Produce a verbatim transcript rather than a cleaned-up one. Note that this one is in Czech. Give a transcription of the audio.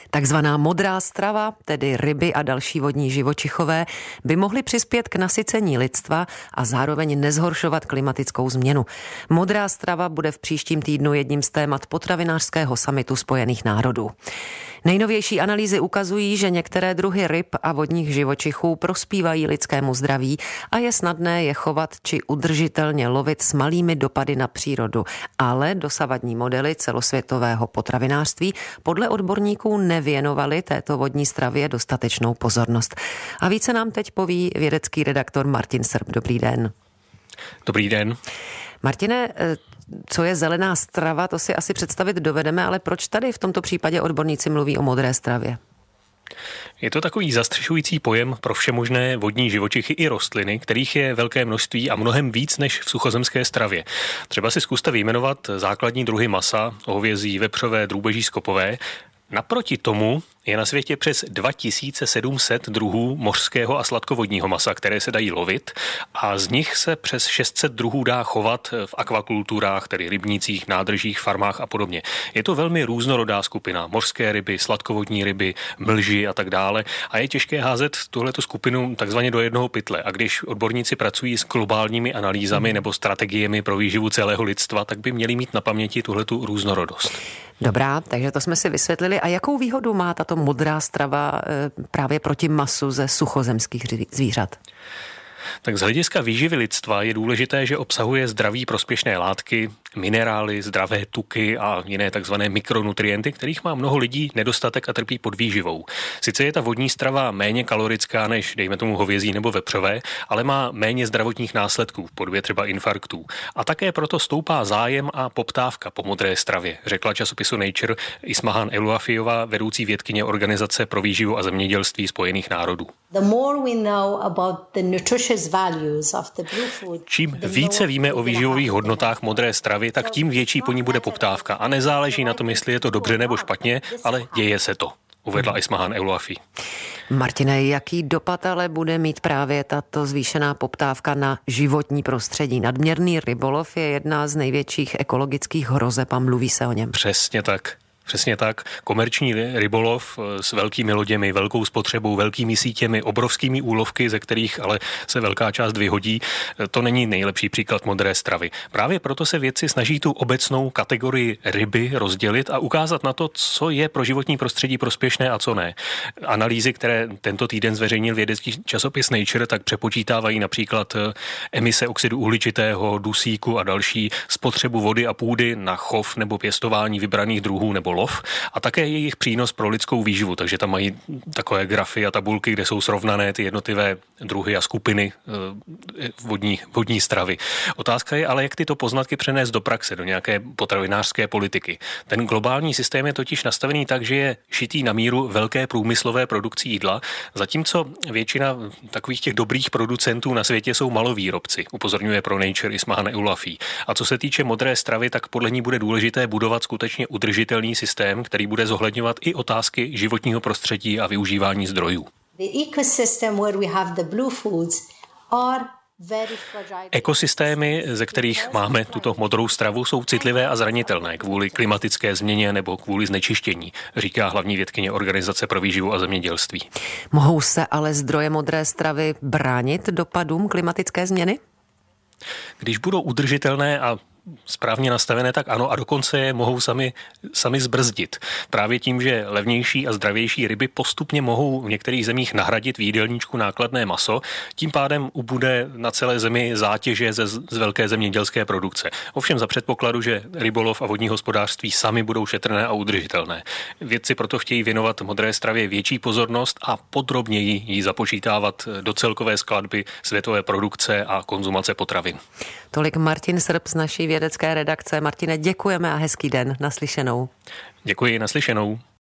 Takzvaná modrá strava, tedy ryby a další vodní živočichové, by mohly přispět k nasycení lidstva a zároveň nezhoršovat klimatickou změnu. Modrá strava bude v příštím týdnu jedním z témat potravinářského summitu Spojených národů. Nejnovější analýzy ukazují, že některé druhy ryb a vodních živočichů prospívají lidskému zdraví a je snadné je chovat či udržitelně lovit s malými dopady na přírodu. Ale dosavadní modely celosvětového potravinářství podle odborníků nevěnovaly této vodní stravě dostatečnou pozornost. A více nám teď poví vědecký redaktor Martin Srb. Dobrý den. Dobrý den. Martine, co je zelená strava, to si asi představit dovedeme, ale proč tady v tomto případě odborníci mluví o modré stravě? Je to takový zastřešující pojem pro všemožné vodní živočichy i rostliny, kterých je velké množství a mnohem víc než v suchozemské stravě. Třeba si zkuste vyjmenovat základní druhy masa, hovězí, vepřové, drůbeží, skopové. Naproti tomu je na světě přes dva tisíce sedm set druhů mořského a sladkovodního masa, které se dají lovit, a z nich se přes šest set druhů dá chovat v akvakulturách, tedy rybnících, nádržích, farmách a podobně. Je to velmi různorodá skupina. Mořské ryby, sladkovodní ryby, mlži a tak dále. A je těžké házet tuhletu skupinu takzvaně do jednoho pytle. A když odborníci pracují s globálními analýzami nebo strategiemi pro výživu celého lidstva, tak by měli mít na paměti tuhletu různorodost. Dobrá, takže to jsme si vysvětlili. A jakou výhodu má tato modrá strava právě proti masu ze suchozemských zvířat? Tak z hlediska výživy lidstva je důležité, že obsahuje zdraví prospěšné látky, minerály, zdravé tuky a jiné takzvané mikronutrienty, kterých má mnoho lidí nedostatek a trpí podvýživou. Sice je ta vodní strava méně kalorická než, dejme tomu, hovězí nebo vepřové, ale má méně zdravotních následků v podobě třeba infarktů. A také proto stoupá zájem a poptávka po modré stravě, řekla časopisu Nature Ismahan Elouafiyová, vedoucí vědkyně Organizace pro výživu a zemědělství Spojených národů. Čím více víme o výživových hodnotách modré stravy, tak tím větší po ní bude poptávka. A nezáleží na tom, jestli je to dobře nebo špatně, ale děje se to, uvedla Ismahan Elouafi. Martine, jaký dopad ale bude mít právě tato zvýšená poptávka na životní prostředí? Nadměrný rybolov je jedna z největších ekologických hrozeb a mluví se o něm. Přesně tak. Přesně tak. Komerční rybolov s velkými loděmi, velkou spotřebou, velkými sítěmi, obrovskými úlovky, ze kterých ale se velká část vyhodí, to není nejlepší příklad modré stravy. Právě proto se vědci snaží tu obecnou kategorii ryby rozdělit a ukázat na to, co je pro životní prostředí prospěšné a co ne. Analýzy, které tento týden zveřejnil vědecký časopis Nature, tak přepočítávají například emise oxidu uhličitého, dusíku a další, spotřebu vody a půdy na chov nebo pěstování vybraných druhů nebo lov a také jejich přínos pro lidskou výživu, takže tam mají takové grafy a tabulky, kde jsou srovnané ty jednotlivé druhy a skupiny vodní, vodní stravy. Otázka je ale, jak tyto poznatky přenést do praxe, do nějaké potravinářské politiky. Ten globální systém je totiž nastavený tak, že je šitý na míru velké průmyslové produkci jídla, zatímco většina takových těch dobrých producentů na světě jsou malovýrobci, upozorňuje pro Nature Ismahan Elouafi. A co se týče modré stravy, tak podle ní bude důležité budovat skutečně udržitelný systém, systém, který bude zohledňovat i otázky životního prostředí a využívání zdrojů. Ekosystémy, ze kterých máme tuto modrou stravu, jsou citlivé a zranitelné kvůli klimatické změně nebo kvůli znečištění, říká hlavní vědkyně Organizace pro výživu a zemědělství. Mohou se ale zdroje modré stravy bránit dopadům klimatické změny? Když budou udržitelné a správně nastavené, tak ano, a dokonce je mohou sami, sami zbrzdit. Právě tím, že levnější a zdravější ryby postupně mohou v některých zemích nahradit v jídelníčku nákladné maso, tím pádem ubude na celé zemi zátěže ze, z velké zemědělské produkce. Ovšem za předpokladu, že rybolov a vodní hospodářství sami budou šetrné a udržitelné. Vědci proto chtějí věnovat modré stravě větší pozornost a podrobněji ji započítávat do celkové skladby světové produkce a konzumace potravin. Tolik Martin Srb z naší vědecké redakce. Martine, děkujeme a hezký den. Naslyšenou. Děkuji, naslyšenou.